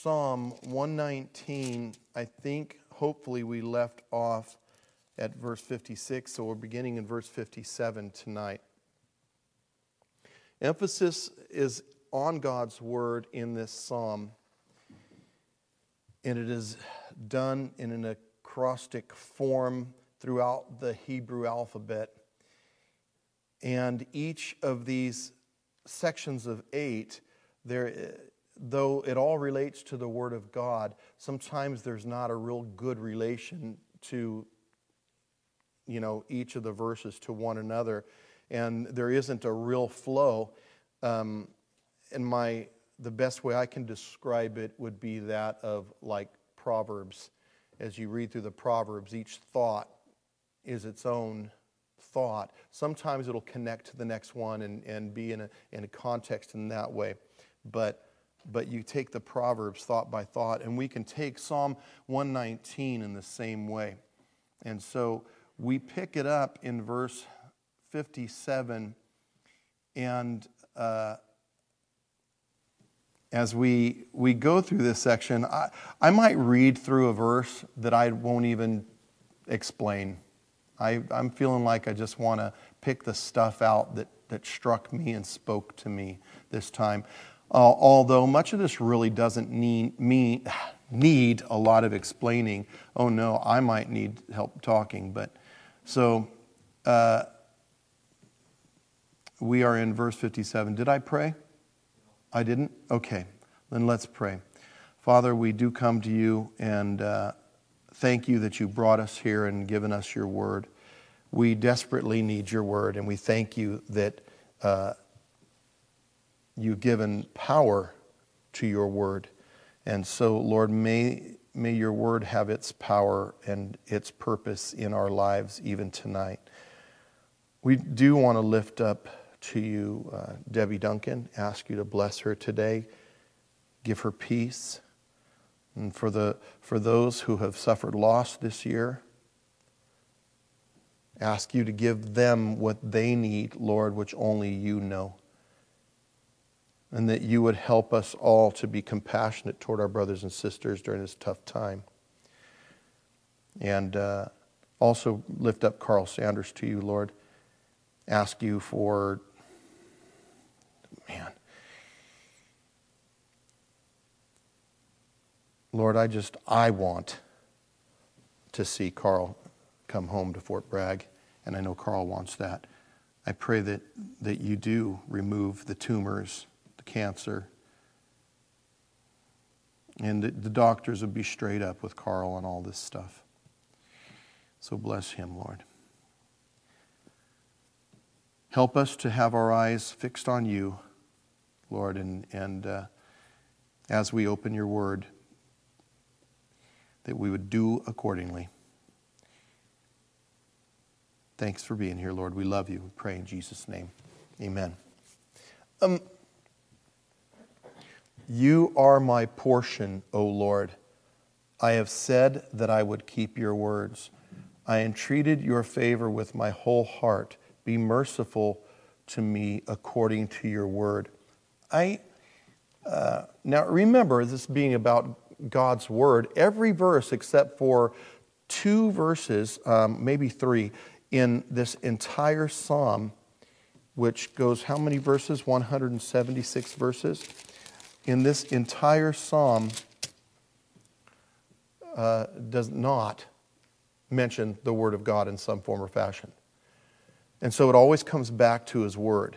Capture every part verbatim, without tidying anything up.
Psalm one nineteen, I think hopefully we left off at verse fifty-six, so we're beginning in verse fifty-seven tonight. Emphasis is on God's word in this psalm, and it is done in an acrostic form throughout the Hebrew alphabet. And each of these sections of eight, there, though it all relates to the Word of God, sometimes there's not a real good relation to, you know, each of the verses to one another, and there isn't a real flow. Um, and my the best way I can describe it would be that of like Proverbs. As you read through the Proverbs, each thought is its own thought. Sometimes it'll connect to the next one and, and be in a in a context in that way. But but you take the Proverbs thought by thought, and we can take Psalm one nineteen in the same way. And so we pick it up in verse fifty-seven, and uh, as we we go through this section, I, I might read through a verse that I won't even explain. I, I'm feeling like I just want to pick the stuff out that, that struck me and spoke to me this time. Uh, although much of this really doesn't need, me, need a lot of explaining. Oh no, I might need help talking. But so uh, we are in verse fifty-seven. Did I pray? I didn't? Okay, then let's pray. Father, we do come to you and uh, thank you that you brought us here and given us your word. We desperately need your word, and we thank you that uh, you've given power to your word. And so, Lord, may, may your word have its power and its purpose in our lives even tonight. We do want to lift up to you uh, Debbie Duncan, ask you to bless her today, give her peace. And for the for those who have suffered loss this year, ask you to give them what they need, Lord, which only you know. And that you would help us all to be compassionate toward our brothers and sisters during this tough time. And uh, also lift up Carl Sanders to you, Lord. Ask you for, man, Lord, I just, I want to see Carl come home to Fort Bragg, and I know Carl wants that. I pray that, that you do remove the tumors, the cancer, and that the doctors would be straight up with Carl on all this stuff. So bless him, Lord. Help us to have our eyes fixed on you, Lord, and, and uh, as we open your word, that we would do accordingly. Thanks for being here, Lord. We love you. We pray in Jesus' name. Amen. Um, you are my portion, O Lord. I have said that I would keep your words. I entreated your favor with my whole heart. Be merciful to me according to your word. I uh, now remember this being about God's word. Every verse except for two verses, um, maybe three, in this entire psalm, which goes how many verses? one hundred seventy-six verses. In this entire psalm uh, does not mention the word of God in some form or fashion. And so it always comes back to his word.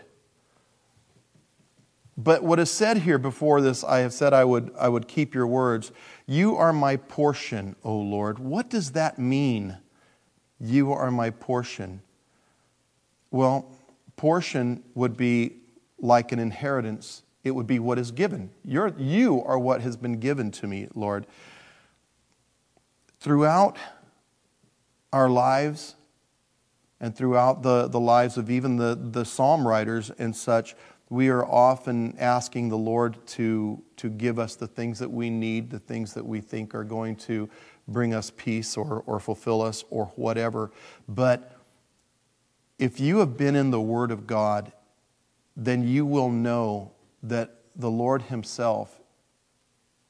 But what is said here before this, I have said I would I would keep your words. You are my portion, O Lord. What does that mean? You are my portion. Well, portion would be like an inheritance. It would be what is given. You're, you are what has been given to me, Lord. Throughout our lives and throughout the, the lives of even the, the psalm writers and such, we are often asking the Lord to, to give us the things that we need, the things that we think are going to bring us peace or, or fulfill us or whatever. But if you have been in the Word of God, then you will know that the Lord himself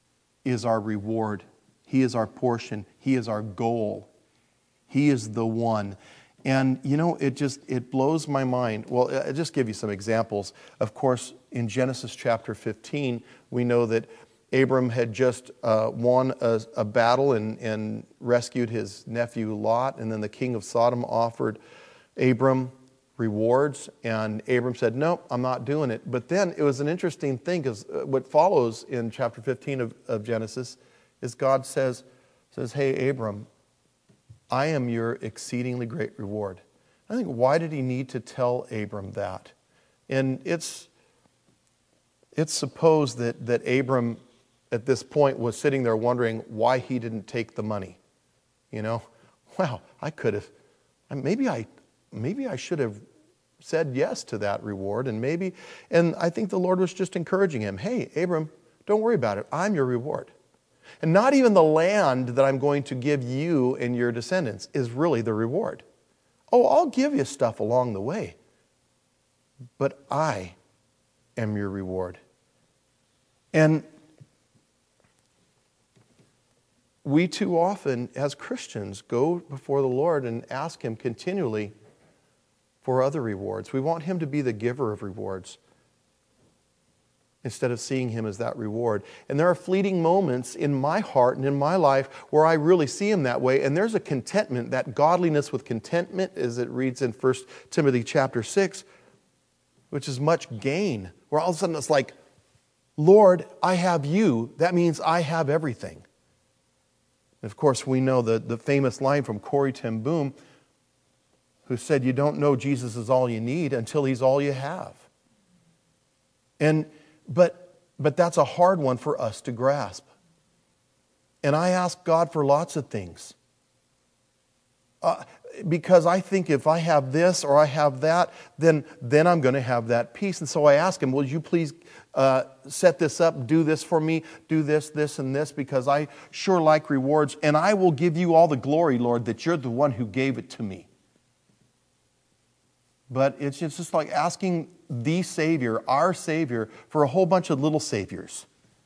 is our reward. He is our portion. He is our goal. He is the one. And, you know, it just, it blows my mind. Well, I'll just give you some examples. Of course, in Genesis chapter fifteen, we know that Abram had just uh, won a, a battle and, and rescued his nephew Lot, and then the king of Sodom offered Abram rewards, and Abram said, no, I'm not doing it. But then it was an interesting thing, because what follows in chapter fifteen of, of Genesis is God says, says, hey, Abram, I am your exceedingly great reward. I think, why did he need to tell Abram that? And it's, it's supposed that, that Abram at this point was sitting there wondering why he didn't take the money. You know, wow, I could have, maybe I, maybe I should have said yes to that reward, and maybe, and I think the Lord was just encouraging him, hey, Abram, don't worry about it, I'm your reward. And not even the land that I'm going to give you and your descendants is really the reward. Oh, I'll give you stuff along the way, but I am your reward. And we too often, as Christians, go before the Lord and ask Him continually for other rewards. We want Him to be the giver of rewards instead of seeing Him as that reward. And there are fleeting moments in my heart and in my life where I really see Him that way, and there's a contentment, that godliness with contentment, as it reads in First Timothy chapter six, which is much gain, where all of a sudden it's like, Lord, I have you. That means I have everything. And of course, we know the, the famous line from Corrie ten Boom, who said, you don't know Jesus is all you need until He's all you have. And but but that's a hard one for us to grasp. And I ask God for lots of things. Uh, because I think if I have this or I have that, then, then I'm going to have that peace. And so I ask Him, will you please uh, set this up, do this for me, do this, this, and this, because I sure like rewards. And I will give you all the glory, Lord, that you're the one who gave it to me. But it's just like asking the Savior, our Savior, for a whole bunch of little saviors.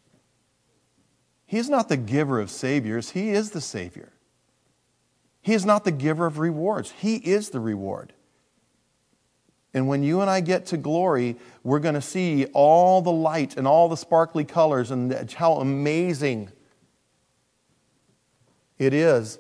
He's not the giver of saviors. He is the Savior. He is not the giver of rewards. He is the reward. And when you and I get to glory, we're going to see all the light and all the sparkly colors and how amazing it is.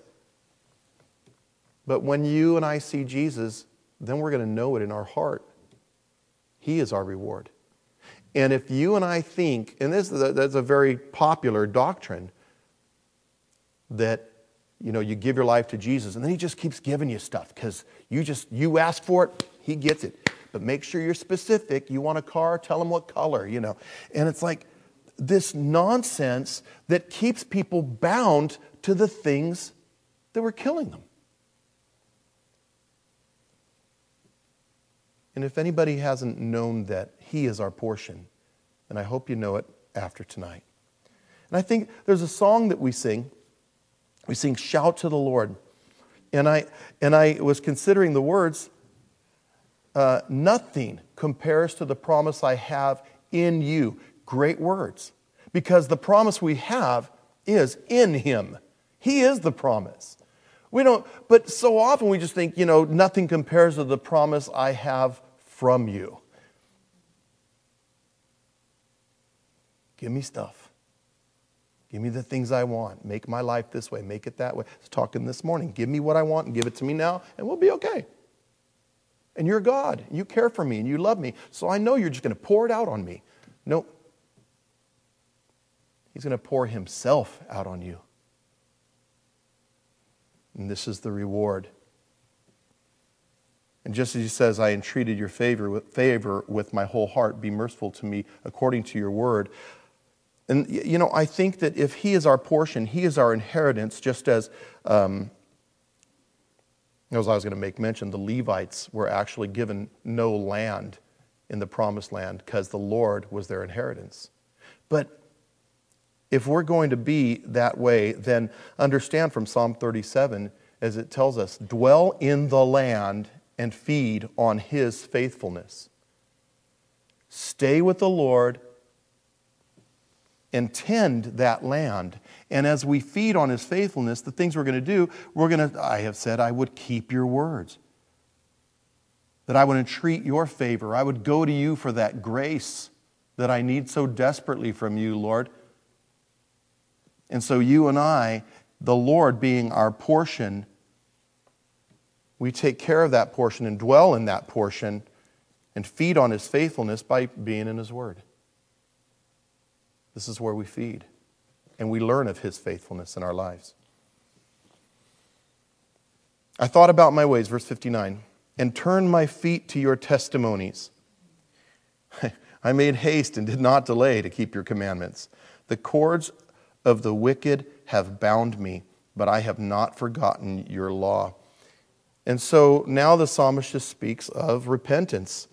But when you and I see Jesus, then we're going to know it in our heart. He is our reward. And if you and I think, and this is a, that's a very popular doctrine, that, you know, you give your life to Jesus and then He just keeps giving you stuff because you just, you ask for it, He gets it. But make sure you're specific. You want a car, tell Him what color, you know. And it's like this nonsense that keeps people bound to the things that were killing them. And if anybody hasn't known that He is our portion, then I hope you know it after tonight. And I think there's a song that we sing. We sing, Shout to the Lord. And I, and I was considering the words, uh, nothing compares to the promise I have in you. Great words. Because the promise we have is in Him. He is the promise. We don't, but so often we just think, you know, nothing compares to the promise I have from you. Give me stuff. Give me the things I want. Make my life this way. Make it that way. I was talking this morning. Give me what I want and give it to me now, and we'll be okay. And you're God. You care for me, and you love me. So I know you're just going to pour it out on me. No. He's going to pour Himself out on you. And this is the reward. And just as He says, I entreated your favor with, favor with my whole heart, be merciful to me according to your word. And, you know, I think that if He is our portion, He is our inheritance, just as, um, as I was going to make mention, the Levites were actually given no land in the promised land because the Lord was their inheritance. But if we're going to be that way, then understand from Psalm thirty-seven, as it tells us, dwell in the land and feed on His faithfulness. Stay with the Lord and tend that land. And as we feed on his faithfulness, the things we're going to do, we're going to, I have said, I would keep your words. That I would entreat your favor. I would go to you for that grace that I need so desperately from you, Lord. And so you and I, the Lord being our portion, we take care of that portion and dwell in that portion and feed on his faithfulness by being in his word. This is where we feed. And we learn of his faithfulness in our lives. I thought about my ways, verse fifty-nine, and turned my feet to your testimonies. I made haste and did not delay to keep your commandments. The cords of the wicked have bound me, but I have not forgotten your law. And so now the psalmist just speaks of repentance.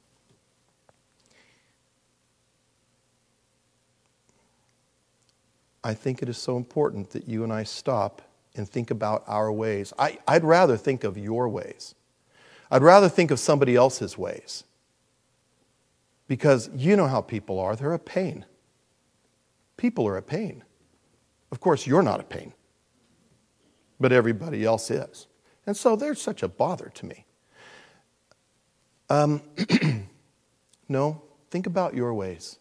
I think it is so important that you and I stop and think about our ways. I, I'd rather think of your ways. I'd rather think of somebody else's ways. Because you know how people are. They're a pain. People are a pain. Of course, you're not a pain. But everybody else is. And so they're such a bother to me. Um, no, think about your ways.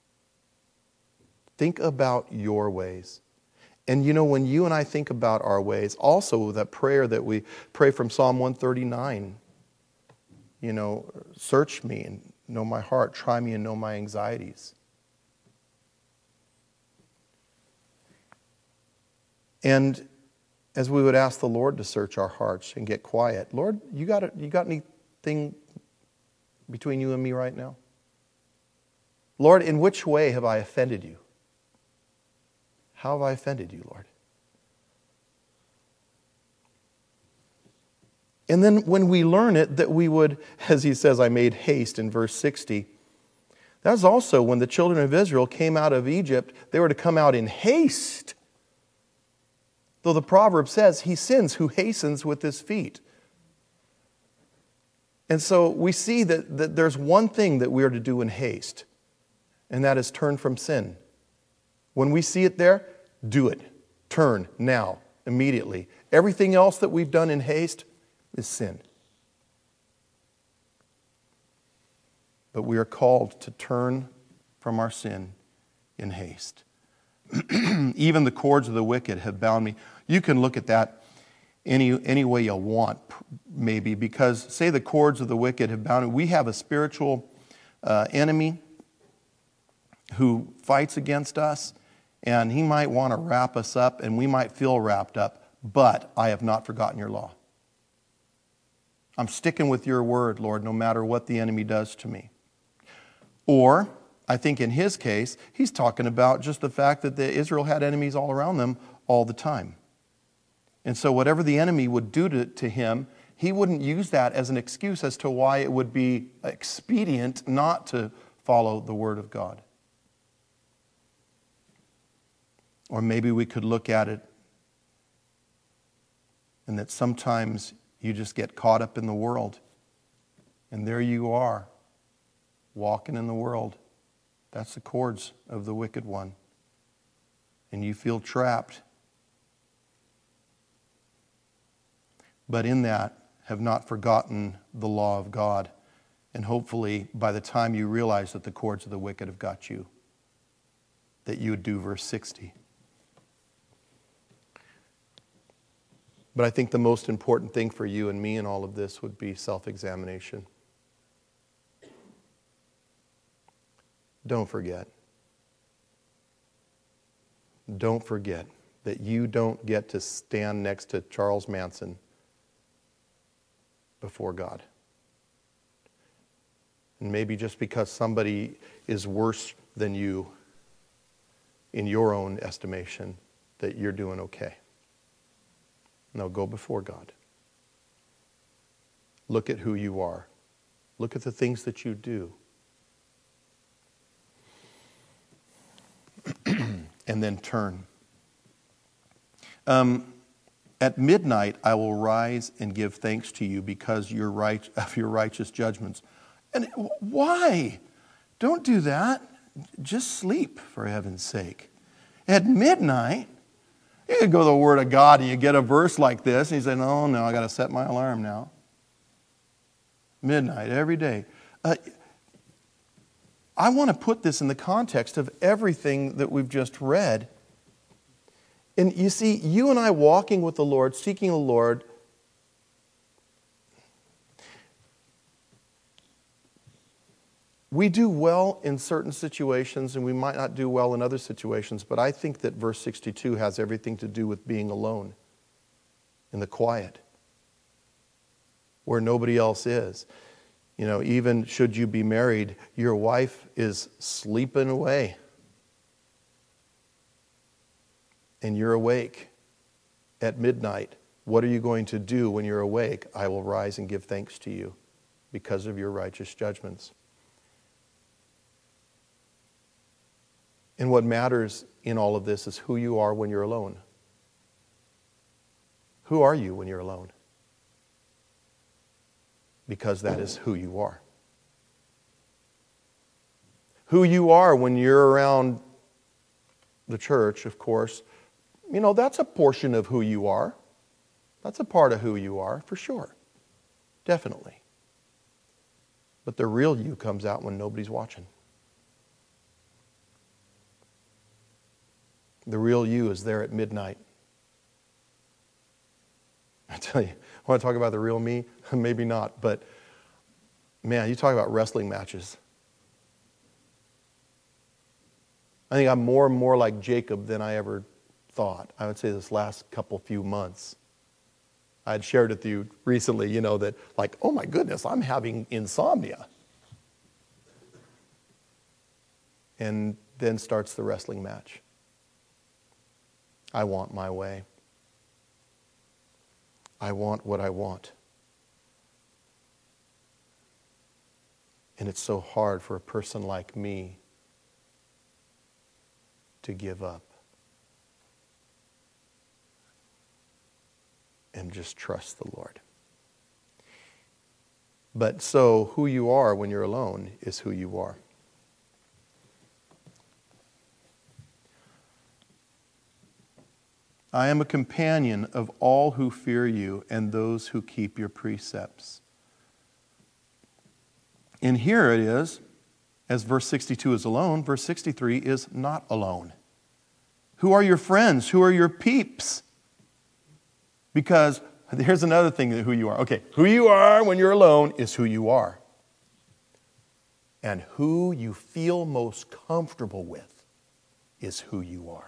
Think about your ways. And you know, when you and I think about our ways, also that prayer that we pray from Psalm one thirty-nine, you know, search me and know my heart, try me and know my anxieties. And as we would ask the Lord to search our hearts and get quiet, Lord, you got it, you got anything between you and me right now? Lord, in which way have I offended you? How have I offended you, Lord? And then when we learn it, that we would, as he says, I made haste in verse sixty. That's also when the children of Israel came out of Egypt, they were to come out in haste. Though the proverb says, he sins who hastens with his feet. And so we see that, that there's one thing that we are to do in haste, and that is turn from sin. When we see it there, do it. Turn now, immediately. Everything else that we've done in haste is sin. But we are called to turn from our sin in haste. Even the cords of the wicked have bound me. You can look at that any, any way you want, maybe, because say the cords of the wicked have bound me. We have a spiritual uh, enemy who fights against us, and he might want to wrap us up, and we might feel wrapped up, but I have not forgotten your law. I'm sticking with your word, Lord, no matter what the enemy does to me. Or, I think in his case, he's talking about just the fact that the Israel had enemies all around them all the time. And so whatever the enemy would do to, to him, he wouldn't use that as an excuse as to why it would be expedient not to follow the word of God. Or maybe we could look at it and that sometimes you just get caught up in the world. And there you are, walking in the world. That's the cords of the wicked one. And you feel trapped. But in that, have not forgotten the law of God. And hopefully, by the time you realize that the cords of the wicked have got you, that you would do verse sixty. But I think the most important thing for you and me in all of this would be self-examination. Don't forget. Don't forget that you don't get to stand next to Charles Manson before God. And maybe just because somebody is worse than you in your own estimation, that you're doing okay. No, go before God. Look at who you are. Look at the things that you do. And then turn. Um, at midnight I will rise and give thanks to you because you're right, of your righteous judgments. And why? Don't do that. just sleep, for heaven's sake. At midnight, you could go to the Word of God and you get a verse like this, and you say, no, no, I got to set my alarm now. Midnight, every day. Uh, I want to put this in the context of everything that we've just read. And you see, you and I walking with the Lord, seeking the Lord, we do well in certain situations and we might not do well in other situations, but I think that verse sixty-two has everything to do with being alone in the quiet where nobody else is. You know, even should you be married, your wife is sleeping away and you're awake at midnight. What are you going to do when you're awake? I will rise and give thanks to you because of your righteous judgments. And what matters in all of this is who you are when you're alone. Who are you when you're alone? Because that is who you are. Who you are when you're around the church, of course, you know, that's a portion of who you are. That's a part of who you are, for sure. Definitely. But the real you comes out when nobody's watching. The real you is there at midnight. I tell you, I want to talk about the real me? Maybe not, but man, you talk about wrestling matches. I think I'm more and more like Jacob than I ever thought. I would say this last couple few months. I had shared with you recently, you know, that like, oh my goodness, I'm having insomnia. And then starts the wrestling match. I want my way. I want what I want. And it's so hard for a person like me to give up and just trust the Lord. But so who you are when you're alone is who you are. I am a companion of all who fear you and those who keep your precepts. And here it is, as verse sixty-two is alone, verse sixty-three is not alone. Who are your friends? Who are your peeps? Because here's another thing that who you are. Okay, who you are when you're alone is who you are. And who you feel most comfortable with is who you are.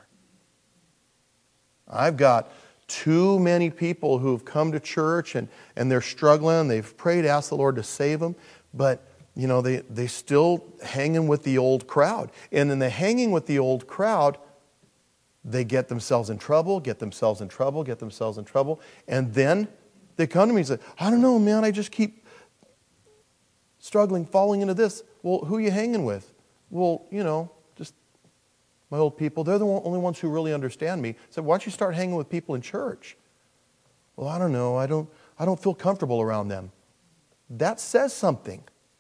I've got too many people who have come to church and, and they're struggling. They've prayed, asked the Lord to save them. But, you know, they, they still hanging with the old crowd. And in the hanging with the old crowd, they get themselves in trouble, get themselves in trouble, get themselves in trouble. And then they come to me and say, I don't know, man, I just keep struggling, falling into this. Well, who are you hanging with? Well, you know, just my old people. They're the only ones who really understand me. I said, why don't you start hanging with people in church? Well, I don't know. I don't, I don't feel comfortable around them. That says something.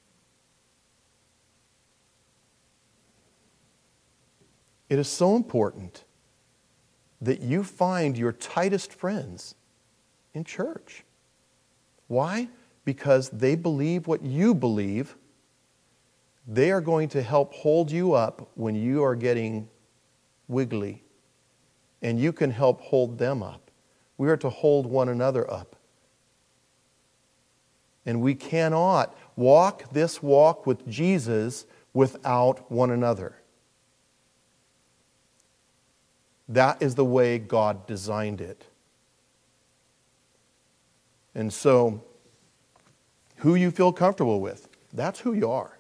It is so important that you find your tightest friends in church. Why? Because they believe what you believe. They are going to help hold you up when you are getting wiggly. And you can help hold them up. We are to hold one another up. And we cannot walk this walk with Jesus without one another. That is the way God designed it. And so, who you feel comfortable with, that's who you are.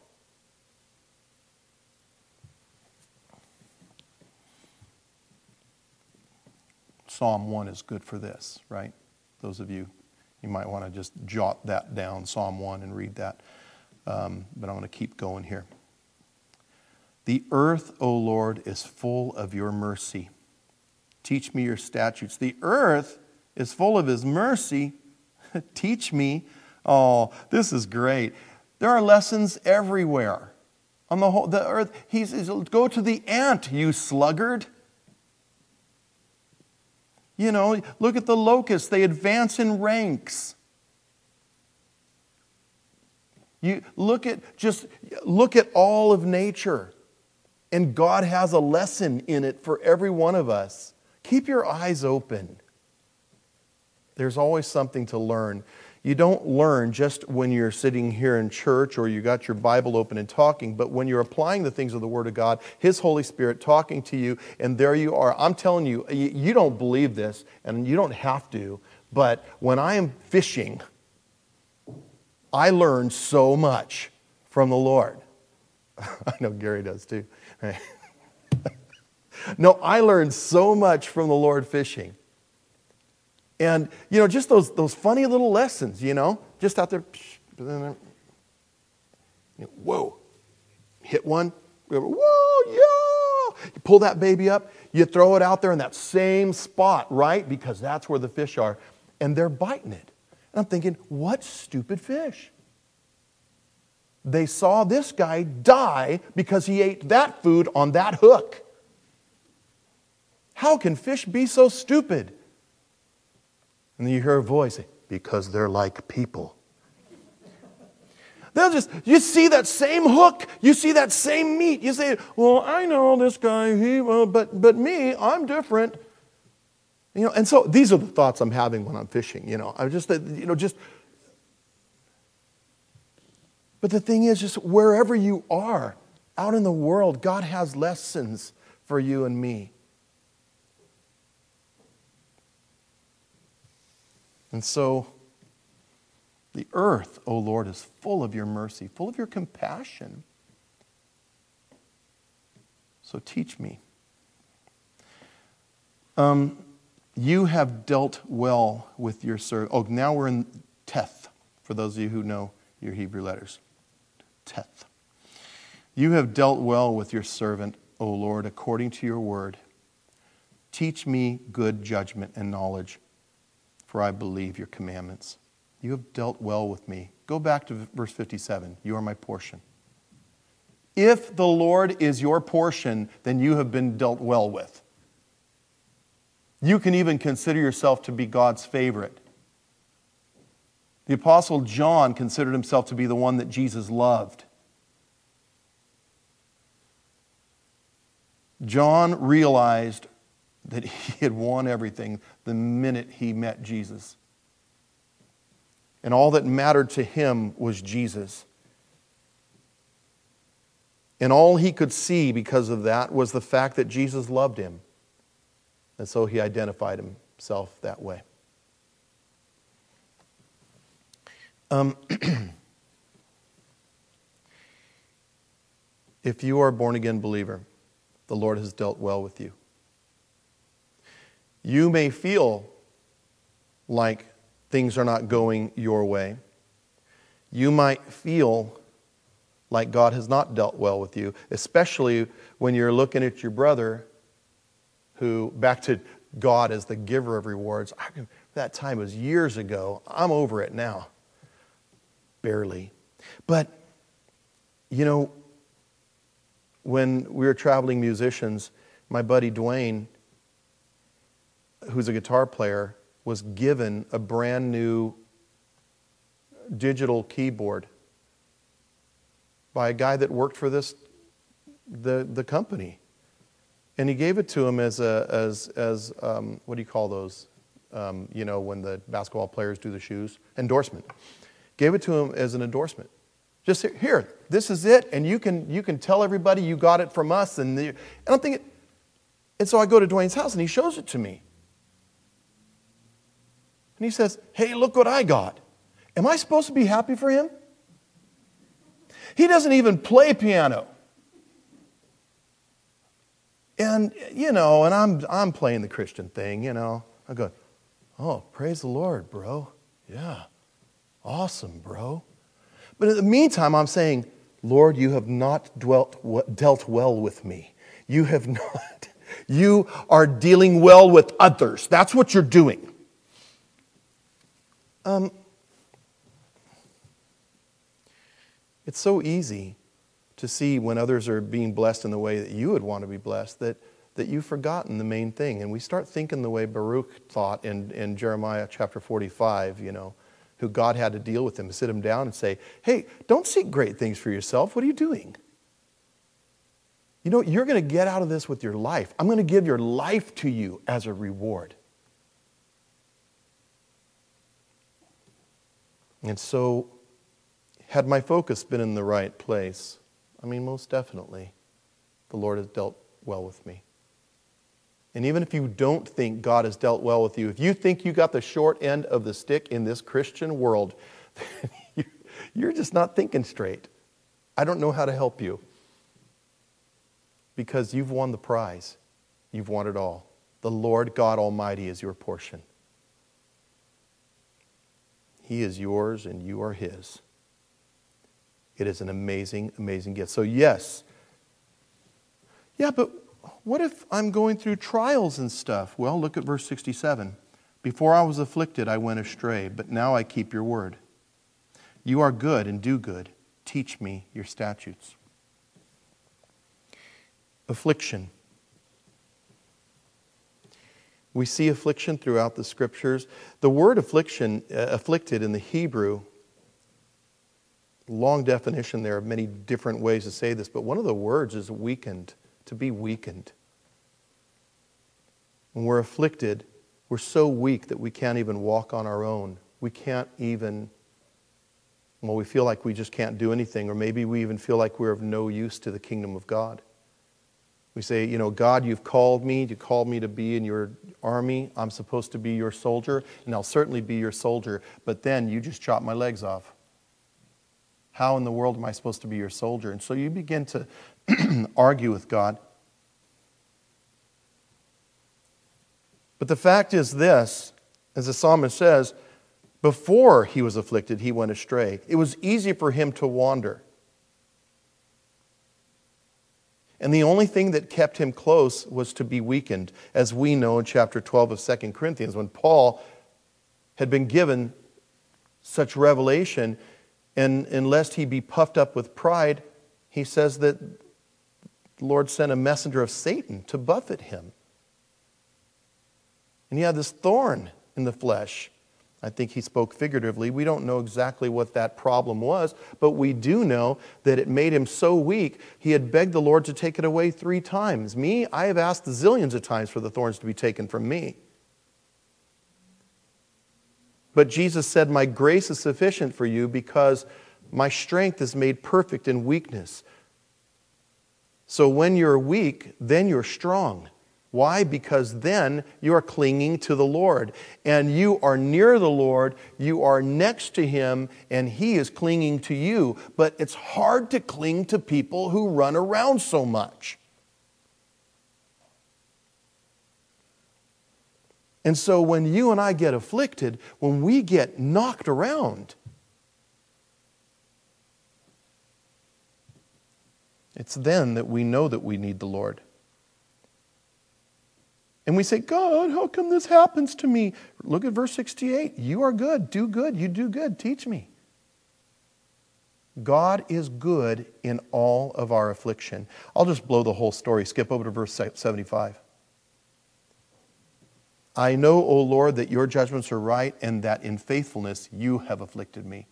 Psalm one is good for this, right? Those of you, you might want to just jot that down, Psalm one, and read that. Um, but I'm going to keep going here. The earth, O Lord, is full of your mercy. Teach me your statutes. The earth is full of his mercy. Teach me. Oh, this is great. There are lessons everywhere on the whole the earth. He says, go to the ant, you sluggard. You know, look at the locusts. They advance in ranks. You look at just look at all of nature. And God has a lesson in it for every one of us. Keep your eyes open. There's always something to learn. You don't learn just when you're sitting here in church or you got your Bible open and talking, but when you're applying the things of the Word of God, His Holy Spirit talking to you, and there you are. I'm telling you, you don't believe this, and you don't have to, but when I am fishing, I learn so much from the Lord. I know Gary does too. No, I learned so much from the Lord fishing. And, you know, just those those funny little lessons, you know, just out there, whoa, hit one, whoa, yeah. You pull that baby up, you throw it out there in that same spot, right? Because that's where the fish are, and they're biting it. And I'm thinking, what stupid fish? They saw this guy die because he ate that food on that hook. How can fish be so stupid? And then you hear a voice say, because they're like people. They'll just, you see that same hook, you see that same meat. You say, well, I know this guy, he, well, but but me, I'm different. You know, and so these are the thoughts I'm having when I'm fishing. You know, I just, you know, just. But the thing is, just wherever you are, out in the world, God has lessons for you and me. And so, the earth, O Lord, is full of your mercy, full of your compassion. So teach me. Um, you have dealt well with your servant. Oh, now we're in Teth, for those of you who know your Hebrew letters. Teth. You have dealt well with your servant, O Lord, according to your word. Teach me good judgment and knowledge, for I believe your commandments. You have dealt well with me. Go back to verse fifty-seven. You are my portion. If the Lord is your portion, then you have been dealt well with. You can even consider yourself to be God's favorite. The Apostle John considered himself to be the one that Jesus loved. John realized that he had won everything the minute he met Jesus. And all that mattered to him was Jesus. And all he could see because of that was the fact that Jesus loved him. And so he identified himself that way. Um, if you are a born-again believer, the Lord has dealt well with you. You may feel like things are not going your way. You might feel like God has not dealt well with you, especially when you're looking at your brother who, back to God as the giver of rewards. I remember that time was years ago. I'm over it now. Barely. But, you know, when we were traveling musicians, my buddy Dwayne, who's a guitar player, was given a brand new digital keyboard by a guy that worked for this the the company, and he gave it to him as a as as um, what do you call those? Um, you know, when the basketball players do the shoes, endorsement. Gave it to him as an endorsement. Just here, here, this is it, and you can you can tell everybody you got it from us. And, the, and I'm thinking, and so I go to Dwayne's house and he shows it to me. And he says, hey, look what I got. Am I supposed to be happy for him? He doesn't even play piano. And, you know, and I'm I'm playing the Christian thing, you know. I go, oh, praise the Lord, bro. Yeah, awesome, bro. But in the meantime, I'm saying, Lord, you have not dwelt, dealt well with me. You have not. You are dealing well with others. That's what you're doing. Um, it's so easy to to see when others are being blessed in the way that you would want to be blessed, that, that you've forgotten the main thing. And we start thinking the way Baruch thought in, in Jeremiah chapter forty-five, you know, who God had to deal with him, sit him down and say, hey, don't seek great things for yourself. What are you doing? You know, you're going to get out of this with your life. I'm going to give your life to you as a reward. And so, had my focus been in the right place, I mean, most definitely, the Lord has dealt well with me. And even if you don't think God has dealt well with you, if you think you got the short end of the stick in this Christian world, you're just not thinking straight. I don't know how to help you. Because you've won the prize. You've won it all. The Lord God Almighty is your portion. He is yours and you are His. It is an amazing, amazing gift. So yes. Yeah, but what if I'm going through trials and stuff? Well, look at verse sixty-seven. Before I was afflicted, I went astray, but now I keep your word. You are good and do good. Teach me your statutes. Affliction. We see affliction throughout the scriptures. The word affliction, uh, afflicted in the Hebrew, long definition there of many different ways to say this, but one of the words is weakened, to be weakened. When we're afflicted, we're so weak that we can't even walk on our own. We can't even, well, we feel like we just can't do anything, or maybe we even feel like we're of no use to the kingdom of God. We say, you know, God, you've called me. You called me to be in your army. I'm supposed to be your soldier, and I'll certainly be your soldier. But then you just chop my legs off. How in the world am I supposed to be your soldier? And so you begin to argue with God. But the fact is this, as the psalmist says, before he was afflicted, he went astray. It was easy for him to wander. And the only thing that kept him close was to be weakened, as we know in chapter twelve of Second Corinthians, when Paul had been given such revelation, and, and lest he be puffed up with pride, he says that the Lord sent a messenger of Satan to buffet him. And he had this thorn in the flesh. I think he spoke figuratively. We don't know exactly what that problem was, but we do know that it made him so weak, he had begged the Lord to take it away three times. Me, I have asked zillions of times for the thorns to be taken from me. But Jesus said, my grace is sufficient for you because my strength is made perfect in weakness. So when you're weak, then you're strong. Why? Because then you are clinging to the Lord. And you are near the Lord, you are next to Him, and He is clinging to you. But it's hard to cling to people who run around so much. And so when you and I get afflicted, when we get knocked around, it's then that we know that we need the Lord. And we say, God, how come this happens to me? Look at verse sixty-eight. You are good. Do good. You do good. Teach me. God is good in all of our affliction. I'll just blow the whole story. Skip over to verse seventy-five. I know, O Lord, that your judgments are right and that in faithfulness you have afflicted me.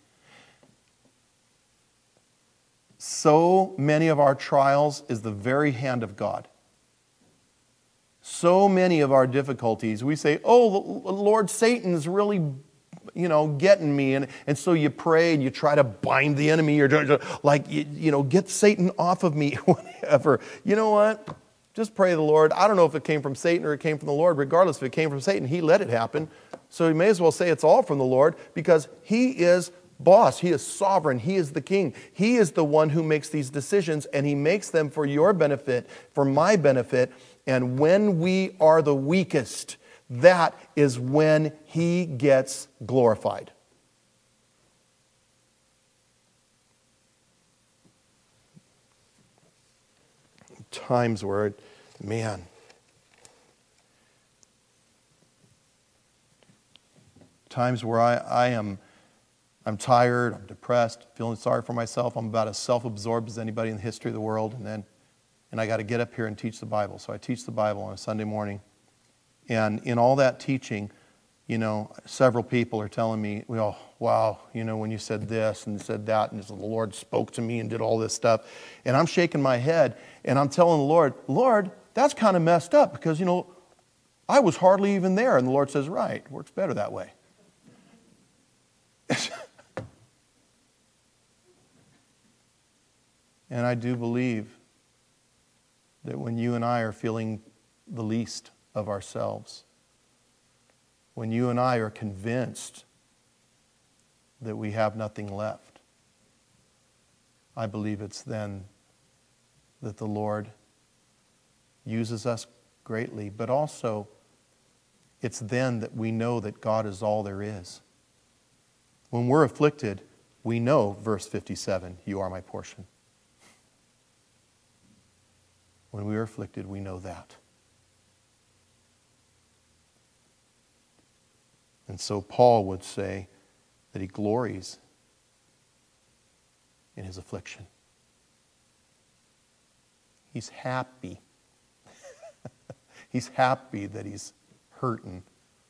So many of our trials is the very hand of God. So many of our difficulties, we say, oh, Lord, Satan's really, you know, getting me. And, and so you pray and you try to bind the enemy or like, you, you know, get Satan off of me, whatever. You know what? Just pray to the Lord. I don't know if it came from Satan or it came from the Lord. Regardless, if it came from Satan, He let it happen. So you may as well say it's all from the Lord because He is boss. He is sovereign. He is the king. He is the one who makes these decisions, and He makes them for your benefit, for my benefit. And when we are the weakest, that is when He gets glorified. Times where, man, times where I, I am I'm tired, I'm depressed, feeling sorry for myself. I'm about as self-absorbed as anybody in the history of the world. And then, and I got to get up here and teach the Bible. So I teach the Bible on a Sunday morning. And in all that teaching, you know, several people are telling me, well, wow, you know, when you said this and said that, and the Lord spoke to me and did all this stuff. And I'm shaking my head, and I'm telling the Lord, Lord, that's kind of messed up because, you know, I was hardly even there. And the Lord says, right, works better that way. And I do believe that when you and I are feeling the least of ourselves, when you and I are convinced that we have nothing left, I believe it's then that the Lord uses us greatly, but also it's then that we know that God is all there is. When we're afflicted, we know, verse fifty-seven, you are my portion. When we are afflicted, we know that. And so Paul would say that he glories in his affliction. He's happy. He's happy that he's hurting.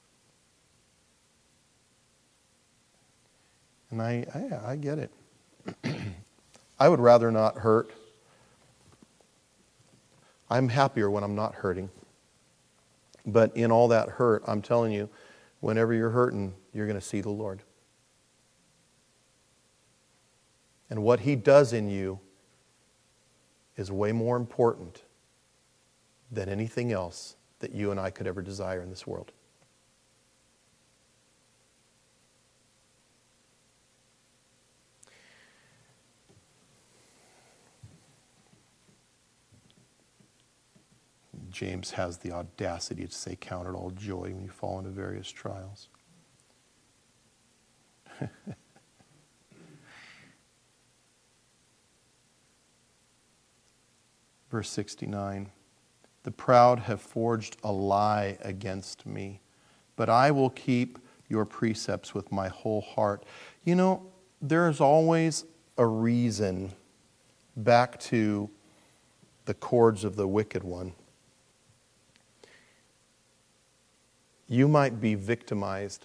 And I, I, I get it. I would rather not hurt. I'm happier when I'm not hurting. But in all that hurt, I'm telling you, whenever you're hurting, you're going to see the Lord. And what He does in you is way more important than anything else that you and I could ever desire in this world. James has the audacity to say, count it all joy when you fall into various trials. Verse sixty-nine, the proud have forged a lie against me, but I will keep your precepts with my whole heart. You know, there is always a reason back to the cords of the wicked one. You might be victimized.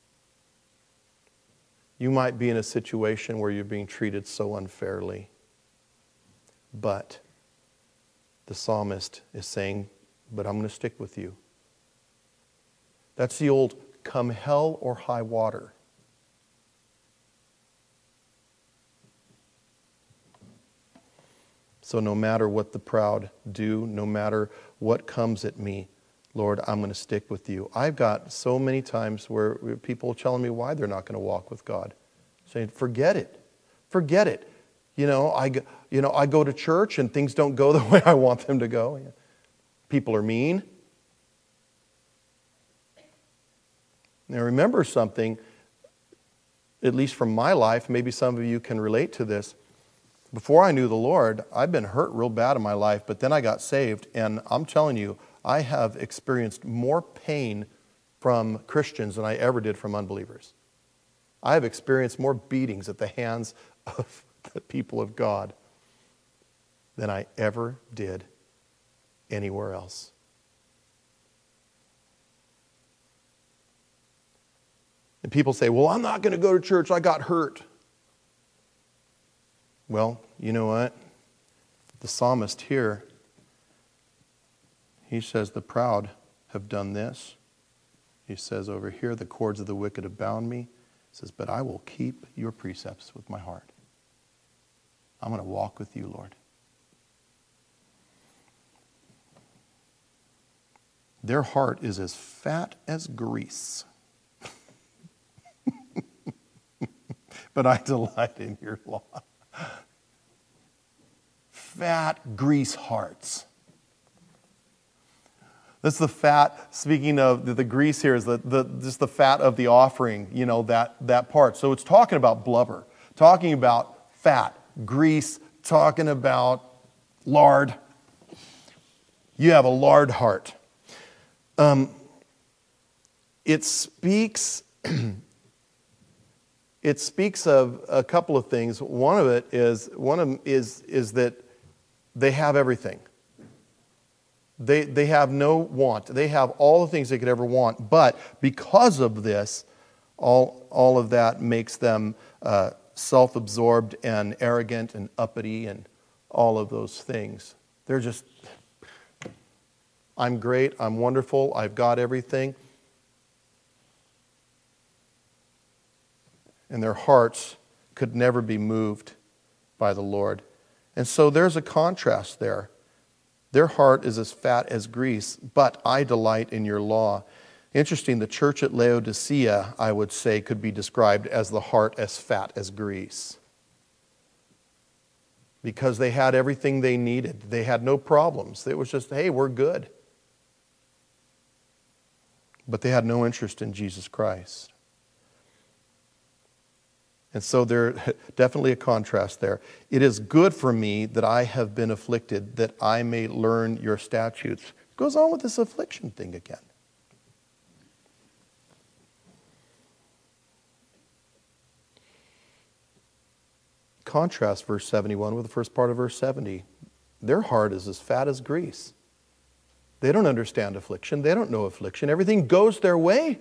You might be in a situation where you're being treated so unfairly. But the psalmist is saying, but I'm going to stick with you. That's the old come hell or high water. So no matter what the proud do, no matter what comes at me, Lord, I'm going to stick with you. I've got so many times where people are telling me why they're not going to walk with God. Saying, forget it. Forget it. You know, I, you know, I go to church and things don't go the way I want them to go. People are mean. Now remember something, at least from my life, maybe some of you can relate to this. Before I knew the Lord, I've been hurt real bad in my life, but then I got saved, and I'm telling you, I have experienced more pain from Christians than I ever did from unbelievers. I have experienced more beatings at the hands of the people of God than I ever did anywhere else. And people say, well, I'm not going to go to church. I got hurt. Well, you know what? The psalmist here, he says, the proud have done this. He says over here, the cords of the wicked have bound me. He says, but I will keep your precepts with my heart. I'm going to walk with you, Lord. Their heart is as fat as grease. But I delight in your law. Fat grease hearts. That's the fat, speaking of the, the grease here, is the, the, just the fat of the offering, you know, that, that part. So it's talking about blubber, talking about fat, grease, talking about lard. You have a lard heart. Um, it speaks, it speaks of a couple of things. One of it is one of them is is that they have everything. They they have no want. They have all the things they could ever want. But because of this, all all of that makes them uh, self-absorbed and arrogant and uppity and all of those things. They're just, I'm great, I'm wonderful, I've got everything. And their hearts could never be moved by the Lord. And so there's a contrast there. Their heart is as fat as grease, but I delight in your law. Interesting, the church at Laodicea, I would say, could be described as the heart as fat as grease. Because they had everything they needed. They had no problems. It was just, hey, we're good. But they had no interest in Jesus Christ. And so there's definitely a contrast there. It is good for me that I have been afflicted, that I may learn your statutes. It goes on with this affliction thing again. Contrast verse seventy-one with the first part of verse seventy. Their heart is as fat as grease. They don't understand affliction. They don't know affliction. Everything goes their way.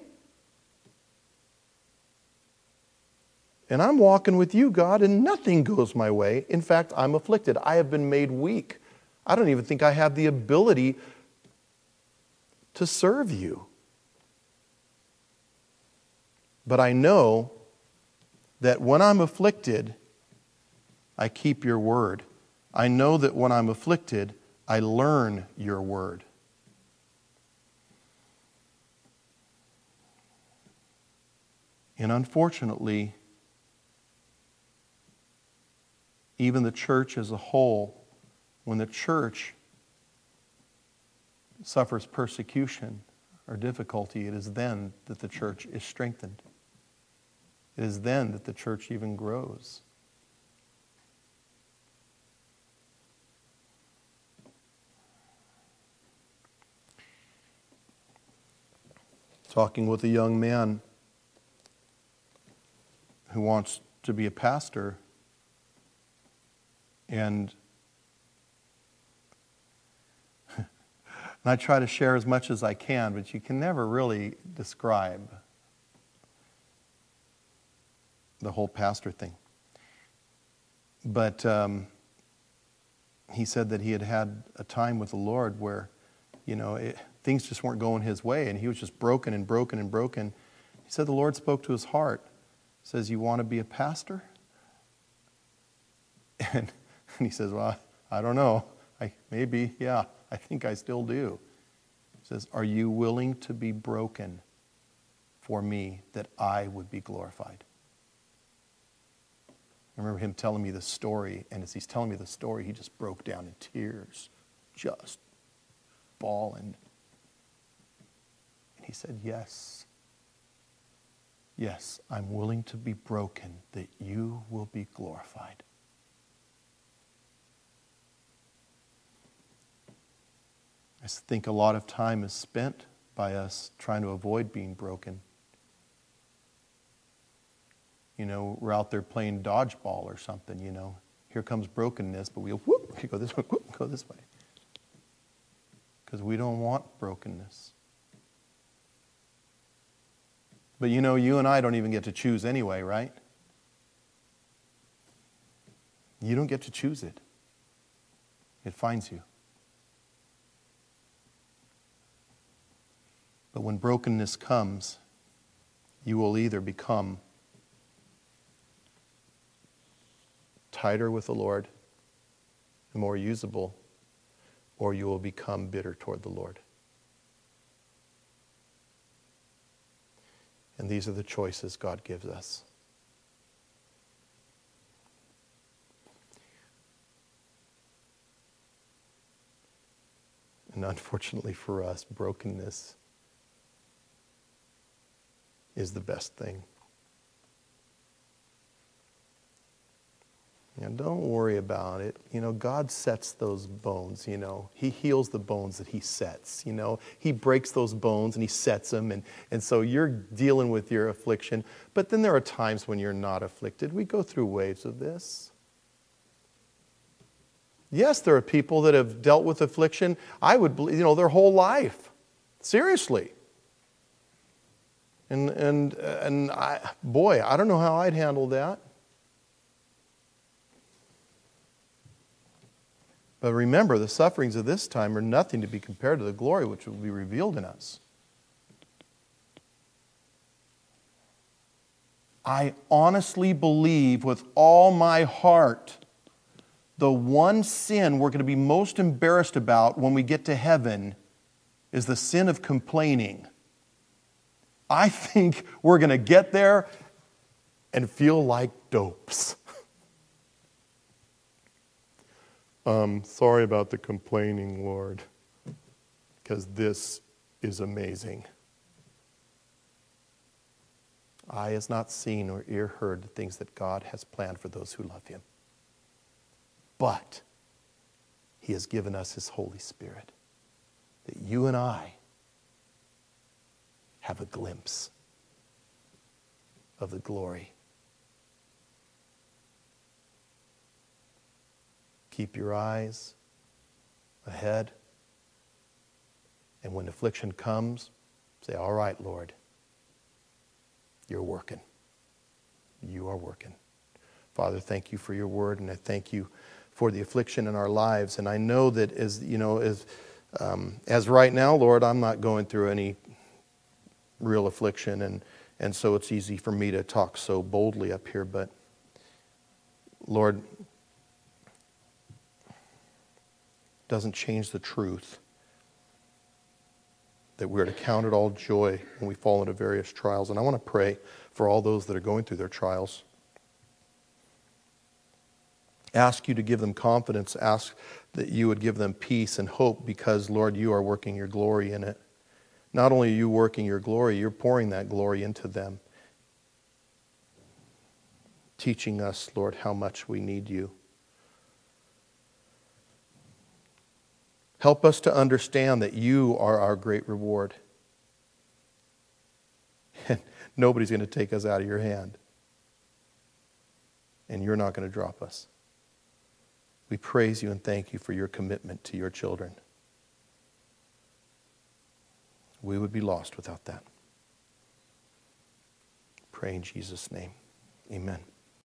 And I'm walking with you, God, and nothing goes my way. In fact, I'm afflicted. I have been made weak. I don't even think I have the ability to serve you. But I know that when I'm afflicted, I keep your word. I know that when I'm afflicted, I learn your word. And unfortunately, even the church as a whole, when the church suffers persecution or difficulty, it is then that the church is strengthened. It is then that the church even grows. Talking with a young man who wants to be a pastor, and, and I try to share as much as I can, but you can never really describe the whole pastor thing. But um, he said that he had had a time with the Lord where, you know, it, things just weren't going his way, and he was just broken and broken and broken. He said the Lord spoke to his heart. He says, you want to be a pastor? And, and he says, well, I don't know. I, maybe, yeah, I think I still do. He says, are you willing to be broken for me that I would be glorified? I remember him telling me this story, and as he's telling me the story, he just broke down in tears, just bawling. And he said, yes, yes, I'm willing to be broken that you will be glorified. I think a lot of time is spent by us trying to avoid being broken. You know, we're out there playing dodgeball or something, you know. Here comes brokenness, but we'll whoop, we go this way, whoop, go this way. Because we don't want brokenness. But you know, you and I don't even get to choose anyway, right? You don't get to choose it. It finds you. But when brokenness comes, you will either become tighter with the Lord and more usable, or you will become bitter toward the Lord. And these are the choices God gives us. And unfortunately for us, brokenness is the best thing. And don't worry about it. You know, God sets those bones, you know. He heals the bones that he sets, you know. He breaks those bones and he sets them. And, and so you're dealing with your affliction. But then there are times when you're not afflicted. We go through waves of this. Yes, there are people that have dealt with affliction, I would believe, you know, their whole life. Seriously. And, and, and I, boy, I don't know how I'd handle that. But remember, the sufferings of this time are nothing to be compared to the glory which will be revealed in us. I honestly believe with all my heart the one sin we're going to be most embarrassed about when we get to heaven is the sin of complaining. I think we're going to get there and feel like dopes. Um, sorry about the complaining, Lord, because this is amazing. Eye has not seen or ear heard the things that God has planned for those who love him. But he has given us his Holy Spirit, that you and I have a glimpse of the glory. Keep your eyes ahead. And when affliction comes, say, all right, Lord, you're working. You are working. Father, thank you for your word, and I thank you for the affliction in our lives. And I know that as, you know, as, um, as right now, Lord, I'm not going through any real affliction, and, and so it's easy for me to talk so boldly up here. But, Lord, doesn't change the truth that we're to count it all joy when we fall into various trials. And I want to pray for all those that are going through their trials. Ask you to give them confidence. Ask that you would give them peace and hope because, Lord, you are working your glory in it. Not only are you working your glory, you're pouring that glory into them. Teaching us, Lord, how much we need you. Help us to understand that you are our great reward. And nobody's going to take us out of your hand. And you're not going to drop us. We praise you and thank you for your commitment to your children. We would be lost without that. Pray in Jesus' name. Amen.